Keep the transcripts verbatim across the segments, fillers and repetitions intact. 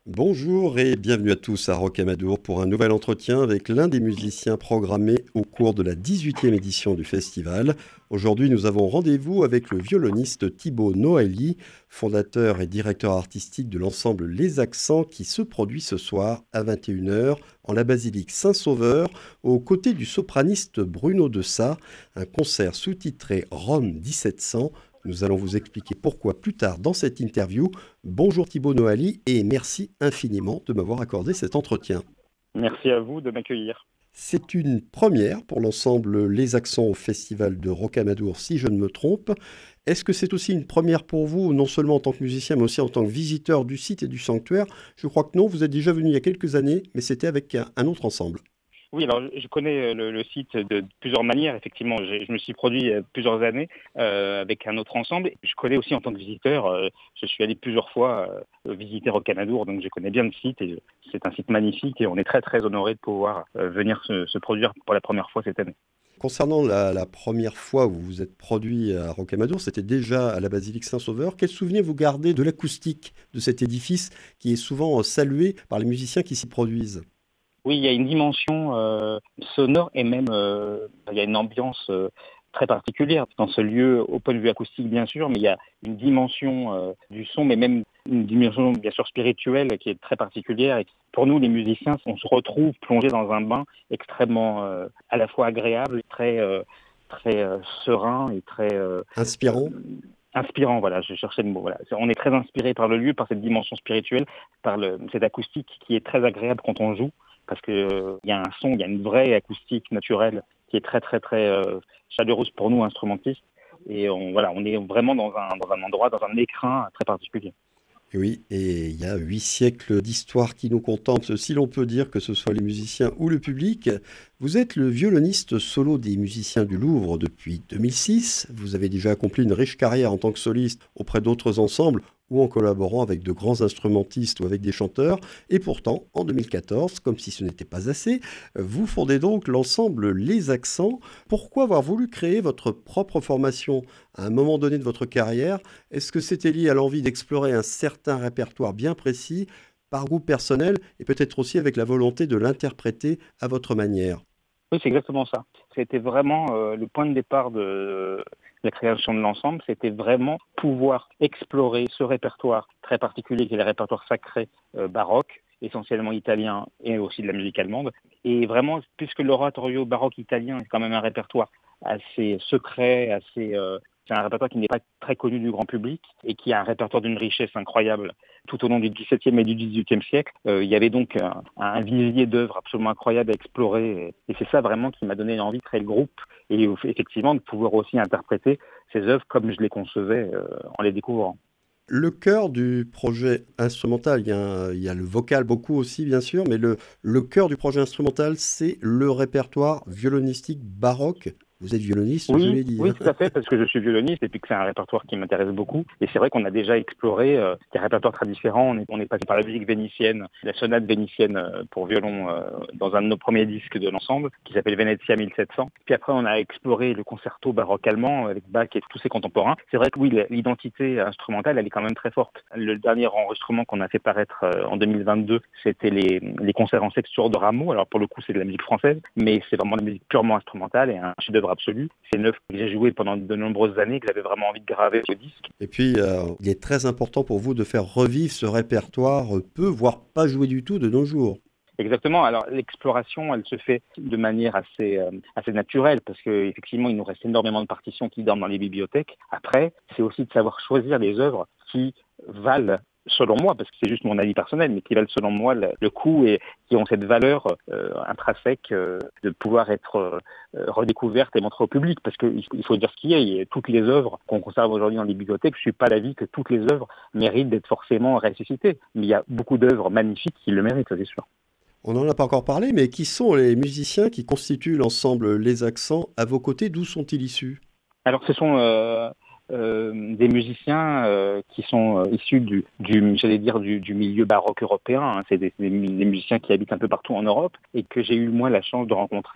Bonjour et bienvenue à tous à Rocamadour pour un nouvel entretien avec l'un des musiciens programmés au cours de la dix-huitième édition du festival. Aujourd'hui, nous avons rendez-vous avec le violoniste Thibaut Noailly, fondateur et directeur artistique de l'ensemble Les Accents qui se produit ce soir à vingt et une heures en la basilique Saint-Sauveur aux côtés du sopraniste Bruno Dessat, un concert sous-titré Rome dix-sept cents. Nous allons vous expliquer pourquoi plus tard dans cette interview. Bonjour Thibaut Noailly et merci infiniment de m'avoir accordé cet entretien. Merci à vous de m'accueillir. C'est une première pour l'ensemble Les Accents au Festival de Rocamadour, si je ne me trompe. Est-ce que c'est aussi une première pour vous, non seulement en tant que musicien, mais aussi en tant que visiteur du site et du sanctuaire? Je crois que non, vous êtes déjà venu il y a quelques années, mais c'était avec un, un autre ensemble. Oui, alors je connais le, le site de plusieurs manières. Effectivement, j'ai- je me suis produit euh, plusieurs années euh, avec un autre ensemble. Je connais aussi en tant que visiteur. Euh, je suis allé plusieurs fois euh, visiter Rocamadour, donc je connais bien le site et c'est un site magnifique et on est très très honoré de pouvoir euh, venir se, se produire pour la première fois cette année. Concernant la, la première fois où vous vous êtes produit à Rocamadour, c'était déjà à la basilique Saint-Sauveur. Quel souvenir vous gardez de l'acoustique de cet édifice qui est souvent euh, salué par les musiciens qui s'y produisent? Oui, il y a une dimension euh, sonore et même euh, il y a une ambiance euh, très particulière dans ce lieu au point de vue acoustique bien sûr, mais il y a une dimension euh, du son, mais même une dimension bien sûr spirituelle qui est très particulière. Et pour nous, les musiciens, on se retrouve plongés dans un bain extrêmement euh, à la fois agréable, très euh, très euh, serein et très euh, euh, Inspirant? inspirant. Voilà, je cherchais le mot. Voilà, on est très inspiré par le lieu, par cette dimension spirituelle, par le, cette acoustique qui est très agréable quand on joue parce que euh, il y a un son, il y a une vraie acoustique naturelle qui est très très très euh, chaleureuse pour nous instrumentistes. Et on, voilà, on est vraiment dans un, dans un endroit, dans un écrin très particulier. Et oui, et il y a huit siècles d'histoire qui nous contemplent, si l'on peut dire, que ce soit les musiciens ou le public. Vous êtes le violoniste solo des musiciens du Louvre depuis deux mille six. Vous avez déjà accompli une riche carrière en tant que soliste auprès d'autres ensembles ou en collaborant avec de grands instrumentistes ou avec des chanteurs. Et pourtant, en deux mille quatorze, comme si ce n'était pas assez, vous fondez donc l'ensemble Les Accents. Pourquoi avoir voulu créer votre propre formation à un moment donné de votre carrière? Est-ce que c'était lié à l'envie d'explorer un certain répertoire bien précis, par goût personnel, et peut-être aussi avec la volonté de l'interpréter à votre manière? Oui, c'est exactement ça. C'était vraiment euh, le point de départ de euh, la création de l'ensemble, c'était vraiment pouvoir explorer ce répertoire très particulier qui est le répertoire sacré euh, baroque, essentiellement italien et aussi de la musique allemande. Et vraiment, puisque l'oratorio baroque italien est quand même un répertoire assez secret, assez euh, c'est un répertoire qui n'est pas très connu du grand public et qui a un répertoire d'une richesse incroyable tout au long du dix-septième et du dix-huitième siècle. Euh, il y avait donc un, un vivier d'œuvres absolument incroyable à explorer. Et, et c'est ça vraiment qui m'a donné envie de créer le groupe et effectivement de pouvoir aussi interpréter ces œuvres comme je les concevais euh, en les découvrant. Le cœur du projet instrumental, il y a, un- il y a le vocal beaucoup aussi bien sûr, mais le, le cœur du projet instrumental, c'est le répertoire violonistique baroque. Vous êtes violoniste, je Oui, l'ai dit, oui, hein. tout à fait, parce que je suis violoniste et puis que c'est un répertoire qui m'intéresse beaucoup. Et c'est vrai qu'on a déjà exploré euh, des répertoires très différents. On est, on est passé par la musique vénitienne, la sonate vénitienne euh, pour violon euh, dans un de nos premiers disques de l'ensemble, qui s'appelle Venezia mille sept cents. Puis après, on a exploré le concerto baroque allemand avec Bach et tous ses contemporains. C'est vrai que oui, l'identité instrumentale, elle est quand même très forte. Le dernier enregistrement qu'on a fait paraître euh, en deux mille vingt-deux, c'était les, les concerts en sextuor de Rameau. Alors pour le coup, c'est de la musique française, mais c'est vraiment de la musique purement instrumentale et un chef-d'œuvre absolu. C'est une œuvre que j'ai jouée pendant de nombreuses années, que j'avais vraiment envie de graver au disque. Et puis, euh, il est très important pour vous de faire revivre ce répertoire euh, peu, voire pas joué du tout de nos jours. Exactement. Alors l'exploration, elle se fait de manière assez euh, assez naturelle parce que effectivement, il nous reste énormément de partitions qui dorment dans les bibliothèques. Après, c'est aussi de savoir choisir les œuvres qui valent, selon moi, parce que c'est juste mon avis personnel, mais qui valent selon moi le, le coup et qui ont cette valeur euh, intrinsèque euh, de pouvoir être euh, redécouverte et montrée au public. Parce qu'il il faut dire ce qu'il y a. Il y a toutes les œuvres qu'on conserve aujourd'hui dans les bibliothèques. Je suis pas d'avis que toutes les œuvres méritent d'être forcément ressuscitées, mais il y a beaucoup d'œuvres magnifiques qui le méritent, ça c'est sûr. On n'en a pas encore parlé, mais qui sont les musiciens qui constituent l'ensemble Les Accents à vos côtés? D'où sont-ils issus? Alors, ce sont euh, euh, des musiciens euh, qui sont euh, issus du, du j'allais dire, du, du milieu baroque européen. Hein. C'est des, des, des musiciens qui habitent un peu partout en Europe et que j'ai eu moi la chance de rencontrer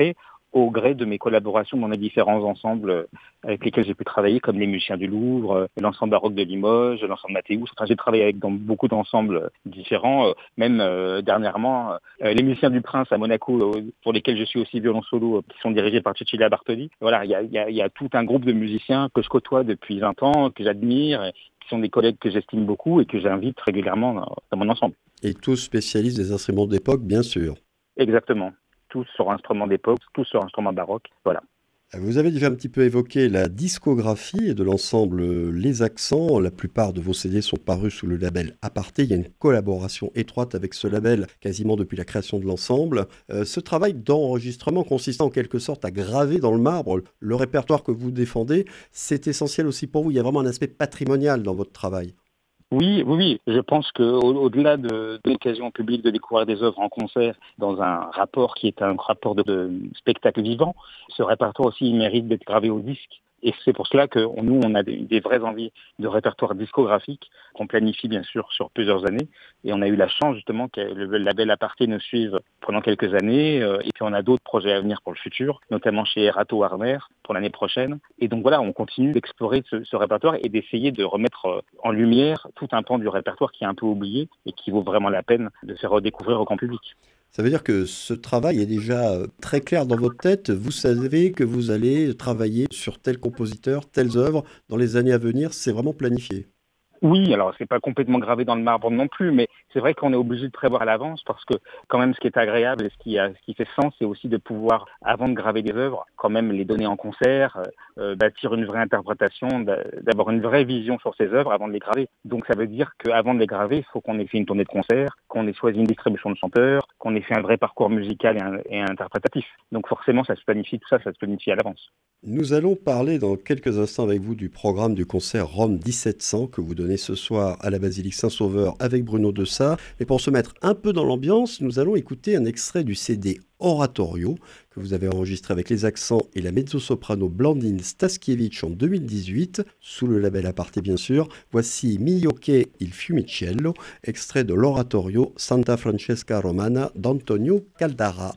au gré de mes collaborations dans les différents ensembles avec lesquels j'ai pu travailler, comme les Musiciens du Louvre, l'ensemble baroque de Limoges, l'ensemble Mathéus. Enfin, j'ai travaillé avec dans beaucoup d'ensembles différents, même euh, dernièrement euh, les Musiciens du Prince à Monaco, euh, pour lesquels je suis aussi violon solo, euh, qui sont dirigés par Cecilia Bartoli. Voilà, il y a, y, a, y a tout un groupe de musiciens que je côtoie depuis vingt ans, que j'admire, et qui sont des collègues que j'estime beaucoup et que j'invite régulièrement dans, dans mon ensemble. Et tous spécialistes des instruments d'époque, bien sûr. Exactement. Tous sur instruments d'époque, tous sur instruments baroques. Voilà. Vous avez déjà un petit peu évoqué la discographie de l'ensemble Les Accents. La plupart de vos C D sont parus sous le label Aparté. Il y a une collaboration étroite avec ce label quasiment depuis la création de l'ensemble. Euh, ce travail d'enregistrement consistant en quelque sorte à graver dans le marbre le répertoire que vous défendez, c'est essentiel aussi pour vous. Il y a vraiment un aspect patrimonial dans votre travail. Oui, oui, oui. Je pense qu'au-delà de, de l'occasion publique de découvrir des œuvres en concert dans un rapport qui est un rapport de, de spectacle vivant, ce répertoire aussi il mérite d'être gravé au disque. Et c'est pour cela que nous, on a des, des vraies envies de répertoire discographique qu'on planifie bien sûr sur plusieurs années. Et on a eu la chance justement que le label Aparté nous suive pendant quelques années. Euh, et puis on a d'autres projets à venir pour le futur, notamment chez Erato Warner pour l'année prochaine. Et donc voilà, on continue d'explorer ce, ce répertoire et d'essayer de remettre en lumière tout un pan du répertoire qui est un peu oublié et qui vaut vraiment la peine de faire redécouvrir au grand public. Ça veut dire que ce travail est déjà très clair dans votre tête. Vous savez que vous allez travailler sur tel compositeur, telles œuvres dans les années à venir. C'est vraiment planifié. Oui, alors c'est pas complètement gravé dans le marbre non plus, mais c'est vrai qu'on est obligé de prévoir à l'avance parce que quand même ce qui est agréable et ce qui, a, ce qui fait sens, c'est aussi de pouvoir, avant de graver des œuvres, quand même les donner en concert, euh, bâtir une vraie interprétation, d'avoir une vraie vision sur ces œuvres avant de les graver. Donc ça veut dire qu'avant de les graver, il faut qu'on ait fait une tournée de concert, qu'on ait choisi une distribution de chanteurs, qu'on ait fait un vrai parcours musical et, un, et interprétatif. Donc forcément, ça se planifie, tout ça, ça se planifie à l'avance. Nous allons parler dans quelques instants avec vous du programme du concert Rome dix-sept cents que vous donnez ce soir à la basilique Saint-Sauveur avec Bruno Dessat. Mais pour se mettre un peu dans l'ambiance, nous allons écouter un extrait du C D Oratorio que vous avez enregistré avec les accents et la mezzo-soprano Blandine Staskiewicz en deux mille dix-huit, sous le label Aparté bien sûr. Voici Mio che il fiumicello, extrait de l'Oratorio Santa Francesca Romana d'Antonio Caldara.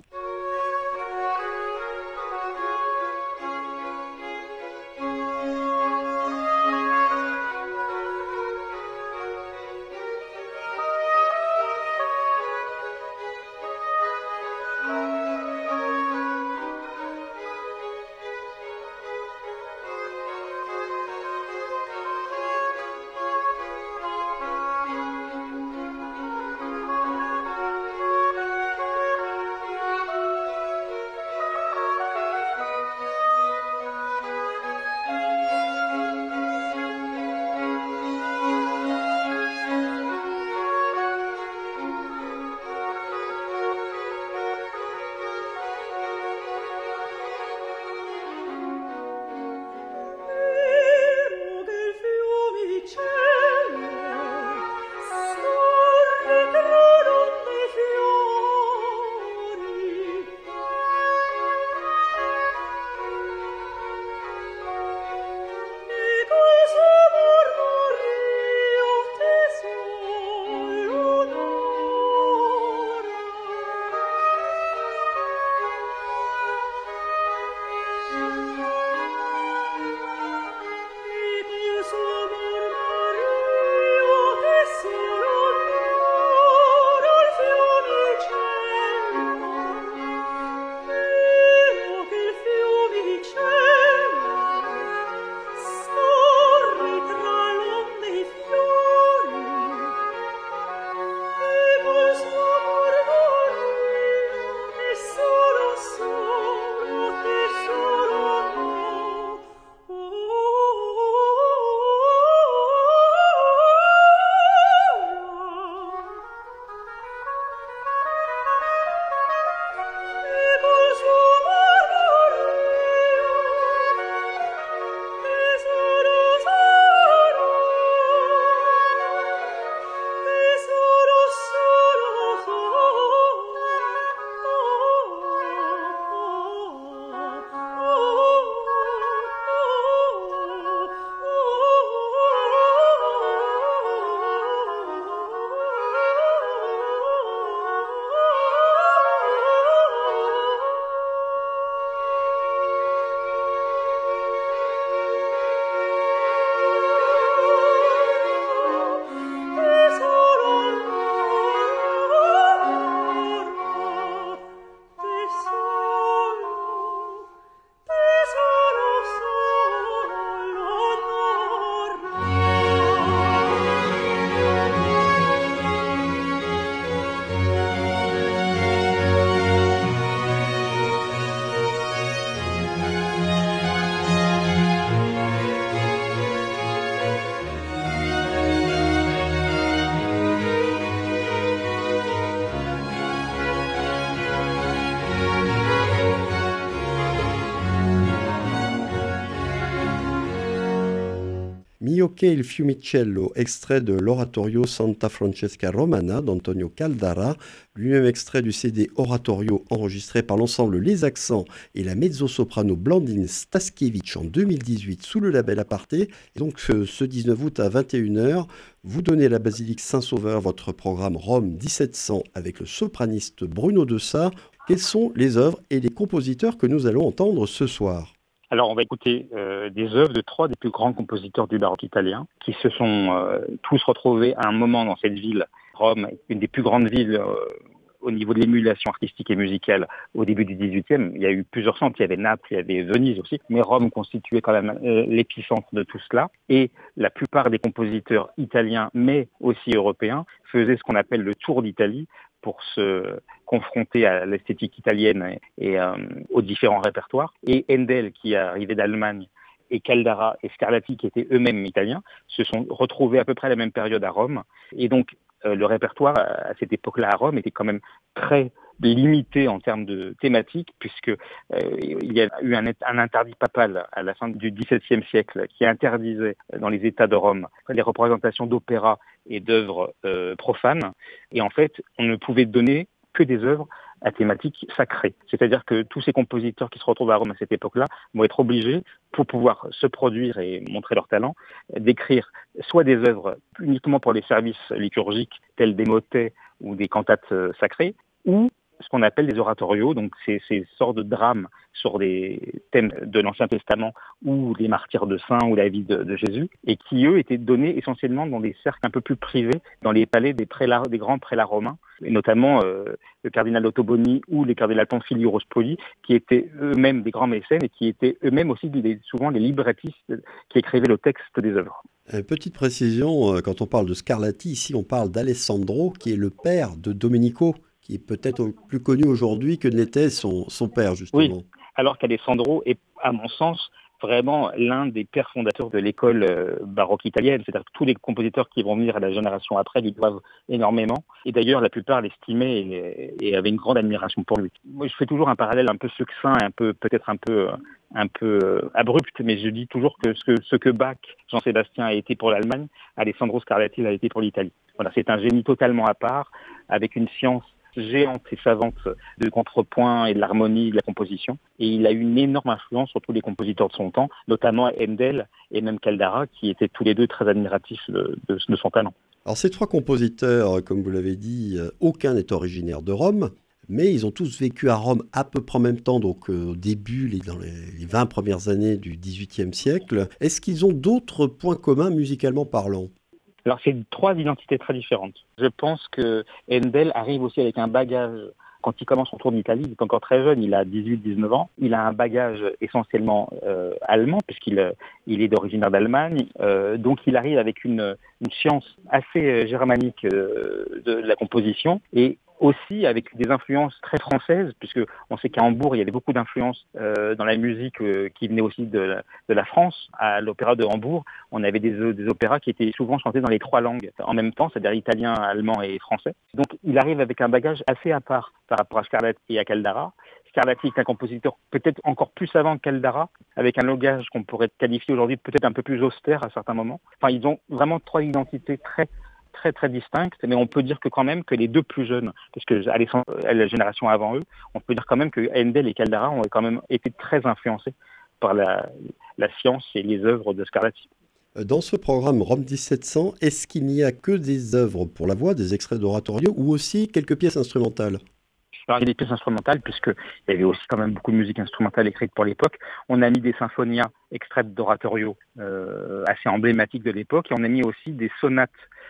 Mio che il fiumicello, extrait de l'oratorio Santa Francesca Romana d'Antonio Caldara, lui-même extrait du C D Oratorio enregistré par l'ensemble Les Accents et la mezzo-soprano Blandine Staskiewicz en deux mille dix-huit sous le label Aparté. Et donc ce, ce dix-neuf août à vingt et une heures, vous donnez à la basilique Saint-Sauveur votre programme Rome dix-sept cents avec le sopraniste Bruno Dessat. Quelles sont les œuvres et les compositeurs que nous allons entendre ce soir ? Alors, on va écouter euh, des œuvres de trois des plus grands compositeurs du baroque italien, qui se sont euh, tous retrouvés à un moment dans cette ville. Rome, une des plus grandes villes euh, au niveau de l'émulation artistique et musicale au début du dix-huitième. Il y a eu plusieurs centres, il y avait Naples, il y avait Venise aussi, mais Rome constituait quand même euh, l'épicentre de tout cela. Et la plupart des compositeurs italiens, mais aussi européens, faisaient ce qu'on appelle le tour d'Italie, pour se confronter à l'esthétique italienne et, et euh, aux différents répertoires. Et Handel, qui est arrivé d'Allemagne, et Caldara et Scarlatti, qui étaient eux-mêmes italiens, se sont retrouvés à peu près à la même période à Rome. Et donc, euh, le répertoire, à cette époque-là à Rome, était quand même très limité en termes de thématique, puisque euh, il y a eu un, un interdit papal à la fin du dix-septième siècle qui interdisait dans les États de Rome les représentations d'opéra et d'œuvres euh, profanes. Et en fait, on ne pouvait donner que des œuvres à thématique sacrée. C'est-à-dire que tous ces compositeurs qui se retrouvent à Rome à cette époque-là vont être obligés, pour pouvoir se produire et montrer leur talent, d'écrire soit des œuvres uniquement pour les services liturgiques, tels des motets ou des cantates euh, sacrées, ou ce qu'on appelle des oratorios, donc c'est ces sortes de drames sur des thèmes de l'Ancien Testament ou les martyrs de saints ou la vie de, de Jésus, et qui, eux, étaient donnés essentiellement dans des cercles un peu plus privés, dans les palais des, prélats, des grands prélats romains, et notamment euh, le cardinal Ottoboni ou les cardinal Pamphili Rospoli, qui étaient eux-mêmes des grands mécènes et qui étaient eux-mêmes aussi des, souvent les librettistes qui écrivaient le texte des œuvres. Euh, petite précision, quand on parle de Scarlatti, ici on parle d'Alessandro, qui est le père de Domenico, qui est peut-être plus connu aujourd'hui que n'était son, son père, justement. Oui, alors qu'Alessandro est, à mon sens, vraiment l'un des pères fondateurs de l'école euh, baroque italienne. C'est-à-dire que tous les compositeurs qui vont venir à la génération après lui doivent énormément. Et d'ailleurs, la plupart l'estimaient et, et avaient une grande admiration pour lui. Moi, je fais toujours un parallèle un peu succinct, un peu, peut-être un peu, un peu euh, abrupt, mais je dis toujours que ce, que ce que Bach, Jean-Sébastien, a été pour l'Allemagne, Alessandro Scarlatti l'a été pour l'Italie. Voilà, c'est un génie totalement à part, avec une science géante et savante de contrepoint et de l'harmonie, de la composition. Et il a eu une énorme influence sur tous les compositeurs de son temps, notamment Handel et même Caldara, qui étaient tous les deux très admiratifs de, de, de son talent. Alors ces trois compositeurs, comme vous l'avez dit, aucun n'est originaire de Rome, mais ils ont tous vécu à Rome à peu près en même temps, donc euh, au début, les, dans les, les vingt premières années du dix-huitième siècle. Est-ce qu'ils ont d'autres points communs musicalement parlant ? Alors, c'est trois identités très différentes. Je pense que Handel arrive aussi avec un bagage. Quand il commence son tour d'Italie, il est encore très jeune, il a dix-huit dix-neuf ans. Il a un bagage essentiellement euh, allemand, puisqu'il il est d'origine d'Allemagne. Euh, donc, il arrive avec une, une science assez germanique euh, de la composition et aussi avec des influences très françaises, puisque on sait qu'à Hambourg, il y avait beaucoup d'influences euh, dans la musique euh, qui venaient aussi de la, de la France. À l'opéra de Hambourg, on avait des, des opéras qui étaient souvent chantés dans les trois langues en même temps, c'est-à-dire italien, allemand et français. Donc il arrive avec un bagage assez à part par rapport à Scarlatti et à Caldara. Scarlatti est un compositeur peut-être encore plus savant que Caldara, avec un langage qu'on pourrait qualifier aujourd'hui peut-être un peu plus austère à certains moments. Enfin, ils ont vraiment trois identités très très très distinctes, mais on peut dire que quand même que les deux plus jeunes, parce que Alessandro, la génération avant eux, on peut dire quand même que Handel et Caldara ont quand même été très influencés par la, la science et les œuvres de Scarlatti. Dans ce programme Rome dix-sept cents, est-ce qu'il n'y a que des œuvres pour la voix, des extraits d'oratorio, ou aussi quelques pièces instrumentales ? Alors, il y a des pièces instrumentales, puisqu'il y avait aussi quand même beaucoup de musique instrumentale écrite pour l'époque. On a mis des sinfonias extraites d'oratorio euh, assez emblématiques de l'époque, et on a mis aussi des sonates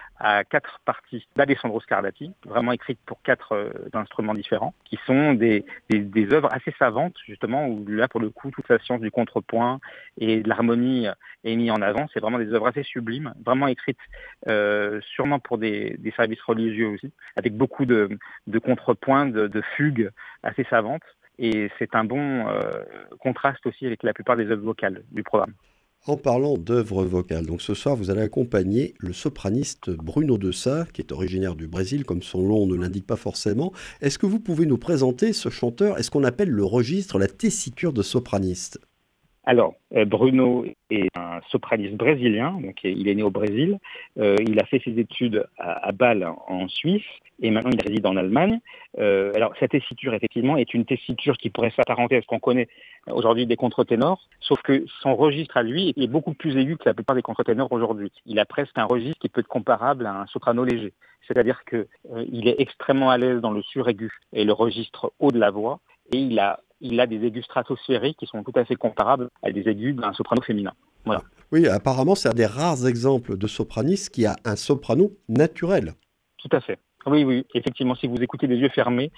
à quatre parties d'Alessandro Scarlatti, vraiment écrites pour quatre euh, instruments différents, qui sont des, des, des œuvres assez savantes, justement, où là, pour le coup, toute la science du contrepoint et de l'harmonie est mise en avant. C'est vraiment des œuvres assez sublimes, vraiment écrites euh, sûrement pour des, des services religieux aussi, avec beaucoup de, de contrepoints, de, de fugues assez savantes. Et c'est un bon euh, contraste aussi avec la plupart des œuvres vocales du programme. En parlant d'œuvres vocales, donc ce soir vous allez accompagner le sopraniste Bruno Dessat, qui est originaire du Brésil, comme son nom ne l'indique pas forcément. Est-ce que vous pouvez nous présenter ce chanteur, est-ce qu'on appelle le registre la tessiture de sopraniste ? Alors, euh, Bruno est un sopraniste brésilien, donc il est né au Brésil. Euh, il a fait ses études à, à Bâle en Suisse et maintenant il réside en Allemagne. Euh, alors, sa tessiture, effectivement, est une tessiture qui pourrait s'apparenter à ce qu'on connaît aujourd'hui des contre-ténors, sauf que son registre à lui est beaucoup plus aigu que la plupart des contre-ténors aujourd'hui. Il a presque un registre qui peut être comparable à un soprano léger. C'est-à-dire qu'il euh, est extrêmement à l'aise dans le suraigu et le registre haut de la voix, et il a il a des aigus stratosphériques qui sont tout à fait comparables à des aigus d'un soprano féminin. Voilà. Oui, apparemment, c'est un des rares exemples de sopraniste qui a un soprano naturel. Tout à fait. Oui, oui, effectivement, si vous écoutez les yeux fermés,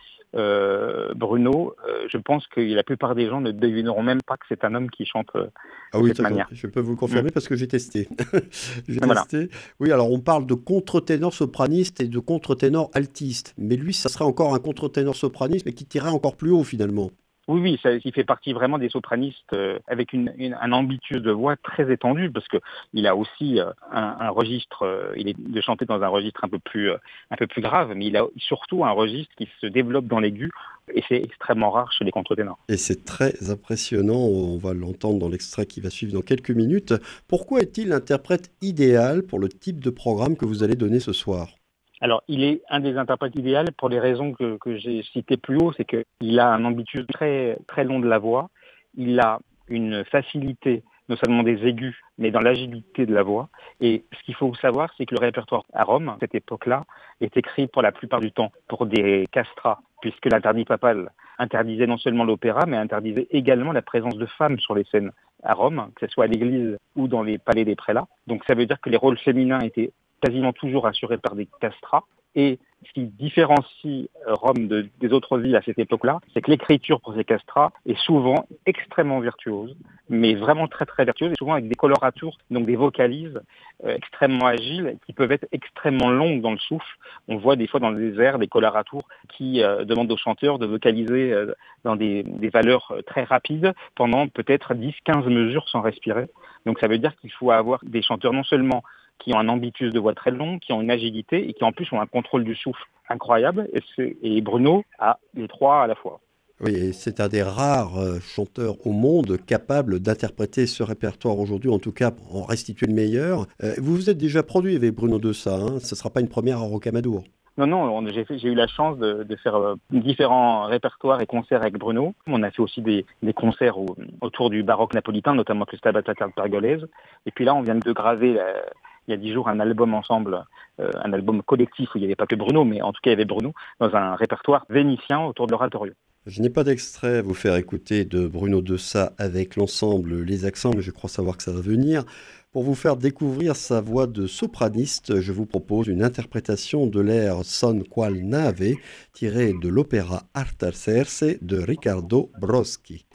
euh, Bruno, euh, je pense que la plupart des gens ne devineront même pas que c'est un homme qui chante euh, ah de oui, cette manière. Je peux vous le confirmer mmh. parce que j'ai testé. j'ai voilà. testé. Oui, alors on parle de contre-ténor sopraniste et de contre-ténor altiste, mais lui, ça serait encore un contre-ténor sopraniste, mais qui tirerait encore plus haut finalement. Oui, oui, ça, il fait partie vraiment des sopranistes euh, avec une, une, un ambitus de voix très étendu, parce que il a aussi euh, un, un registre, euh, il est de chanter dans un registre un peu plus, euh, un peu plus grave, mais il a surtout un registre qui se développe dans l'aigu, et c'est extrêmement rare chez les contre-ténors. Et c'est très impressionnant, on va l'entendre dans l'extrait qui va suivre dans quelques minutes. Pourquoi est-il l'interprète idéal pour le type de programme que vous allez donner ce soir ? Alors, il est un des interprètes idéaux pour les raisons que, que j'ai citées plus haut, c'est qu'il a un ambitus très, très long de la voix, il a une facilité, non seulement des aigus, mais dans l'agilité de la voix. Et ce qu'il faut savoir, c'est que le répertoire à Rome, à cette époque-là, est écrit pour la plupart du temps pour des castrats, puisque l'interdit papal interdisait non seulement l'opéra, mais interdisait également la présence de femmes sur les scènes à Rome, que ce soit à l'église ou dans les palais des prélats. Donc ça veut dire que les rôles féminins étaient quasiment toujours assurés par des castrats. Et ce qui différencie Rome de, des autres villes à cette époque-là, c'est que l'écriture pour ces castrats est souvent extrêmement virtuose, mais vraiment très très virtuose, et souvent avec des coloratures, donc des vocalises euh, extrêmement agiles, qui peuvent être extrêmement longues dans le souffle. On voit des fois dans les airs des coloratures qui euh, demandent aux chanteurs de vocaliser euh, dans des, des valeurs très rapides pendant peut-être dix à quinze mesures sans respirer. Donc ça veut dire qu'il faut avoir des chanteurs non seulement qui ont un ambitus de voix très long, qui ont une agilité et qui en plus ont un contrôle du souffle incroyable. Et, et Bruno a les trois à la fois. Oui, et c'est un des rares euh, chanteurs au monde capables d'interpréter ce répertoire aujourd'hui, en tout cas en restituer le meilleur. Euh, vous vous êtes déjà produit avec Bruno Dessat, hein, ce ne sera pas une première à Rocamadour. Non, non, j'ai, fait, j'ai eu la chance de, de faire euh, différents répertoires et concerts avec Bruno. On a fait aussi des, des concerts au, autour du baroque napolitain, notamment avec le Stabat Mater de Pergolèse. Et puis là, on vient de graver, la, il y a dix jours, un album ensemble, euh, un album collectif où il n'y avait pas que Bruno, mais en tout cas, il y avait Bruno, dans un répertoire vénitien autour de l'oratorio. Je n'ai pas d'extrait à vous faire écouter de Bruno Dessat avec l'ensemble Les Accents, mais je crois savoir que ça va venir. Pour vous faire découvrir sa voix de sopraniste, je vous propose une interprétation de l'air Son qual nave, tiré de l'opéra Artaserse de Riccardo Broschi.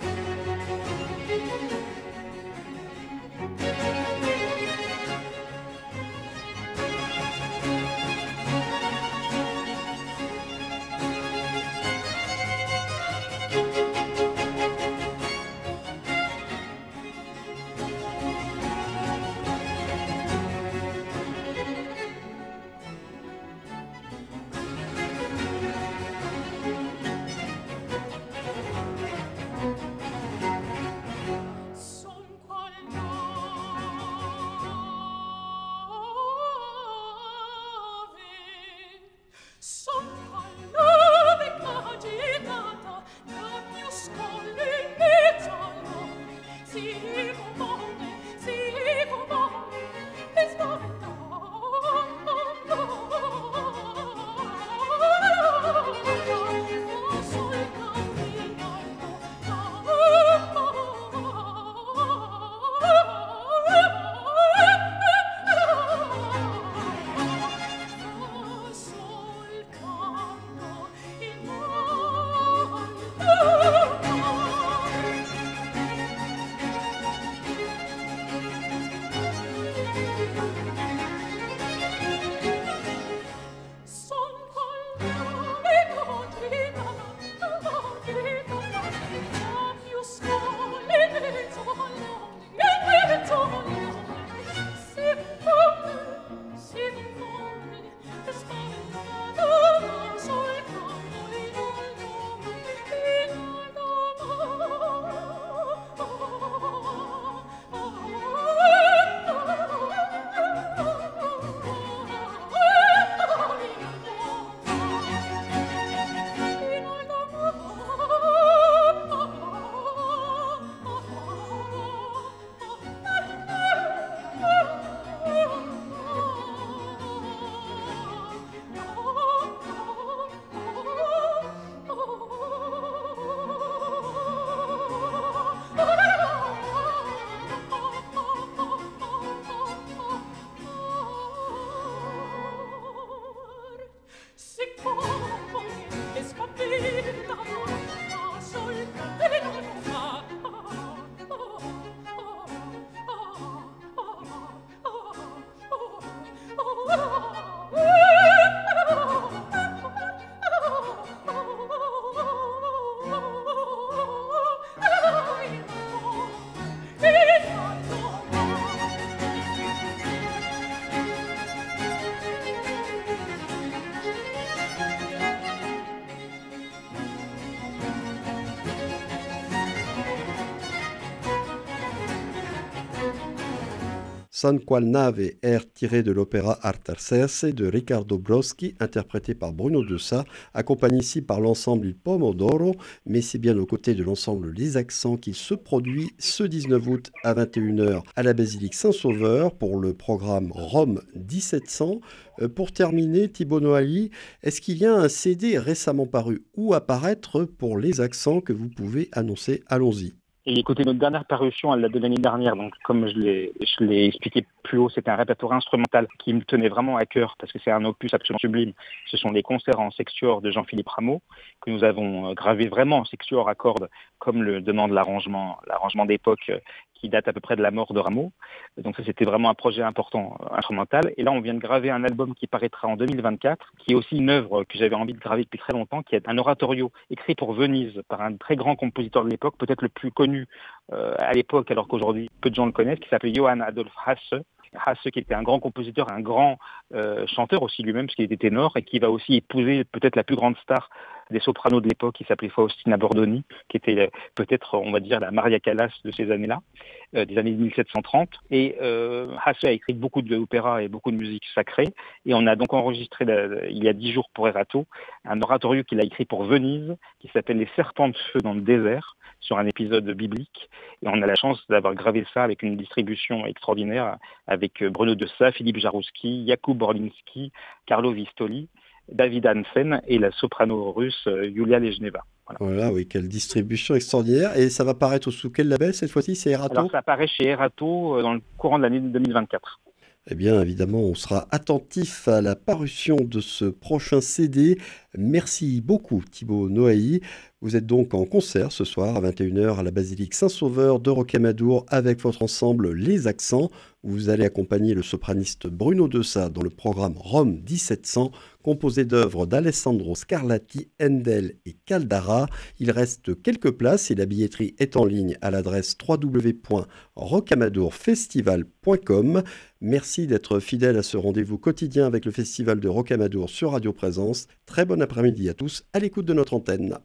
San qual nave, air tiré de l'opéra Artaserse de Riccardo Broschi, interprété par Bruno Dessat, accompagné ici par l'ensemble Il Pomodoro, mais c'est bien aux côtés de l'ensemble Les Accents qu'il se produit ce dix-neuf août à vingt et une heures à la basilique Saint-Sauveur pour le programme Rome dix-sept cents. Euh, pour terminer, Thibaut Noailly, est-ce qu'il y a un C D récemment paru ou à paraître pour Les Accents que vous pouvez annoncer? Allons-y. Et écoutez, notre dernière parution, elle date de l'année dernière, donc comme je l'ai, je l'ai expliqué plus haut, c'était un répertoire instrumental qui me tenait vraiment à cœur parce que c'est un opus absolument sublime. Ce sont les concerts en sextuor de Jean-Philippe Rameau que nous avons gravé vraiment en sextuor à cordes, comme le demande l'arrangement, l'arrangement d'époque qui date à peu près de la mort de Rameau. Donc ça, c'était vraiment un projet important, euh, instrumental. Et là, on vient de graver un album qui paraîtra en deux mille vingt-quatre, qui est aussi une œuvre que j'avais envie de graver depuis très longtemps, qui est un oratorio écrit pour Venise par un très grand compositeur de l'époque, peut-être le plus connu euh, à l'époque, alors qu'aujourd'hui peu de gens le connaissent, qui s'appelait Johann Adolf Hasse. Hasse, qui était un grand compositeur, un grand euh, chanteur aussi lui-même, parce qu'il était ténor, et qui va aussi épouser peut-être la plus grande star des sopranos de l'époque, qui s'appelait Faustina Bordoni, qui était euh, peut-être, on va dire, la Maria Callas de ces années-là, euh, des années mille sept cent trente. Et euh, Hasse a écrit beaucoup d'opéras et beaucoup de musique sacrée, et on a donc enregistré, la, il y a dix jours pour Erato, un oratorio qu'il a écrit pour Venise, qui s'appelle Les serpents de feu dans le désert, sur un épisode biblique. Et on a la chance d'avoir gravé ça avec une distribution extraordinaire, avec Bruno Dessat, Philippe Jarouski, Jakub Borlinski, Carlo Vistoli, David Hansen et la soprano russe Yulia Lejneva. Voilà. Voilà, oui, quelle distribution extraordinaire. Et ça va paraître sous quel label cette fois-ci? C'est Erato? Alors ça apparaît chez Erato dans le courant de l'année deux mille vingt-quatre. Eh bien, évidemment, on sera attentif à la parution de ce prochain C D. Merci beaucoup, Thibaut Noailly. Vous êtes donc en concert ce soir à vingt et une heures à la basilique Saint-Sauveur de Rocamadour avec votre ensemble Les Accents. Vous allez accompagner le sopraniste Bruno Dessat dans le programme Rome dix-sept cents, composé d'œuvres d'Alessandro Scarlatti, Handel et Caldara. Il reste quelques places et la billetterie est en ligne à l'adresse w w w point rocamadour festival point com. Merci d'être fidèle à ce rendez-vous quotidien avec le Festival de Rocamadour sur Radio Présence. Très bon après-midi à tous à l'écoute de notre antenne.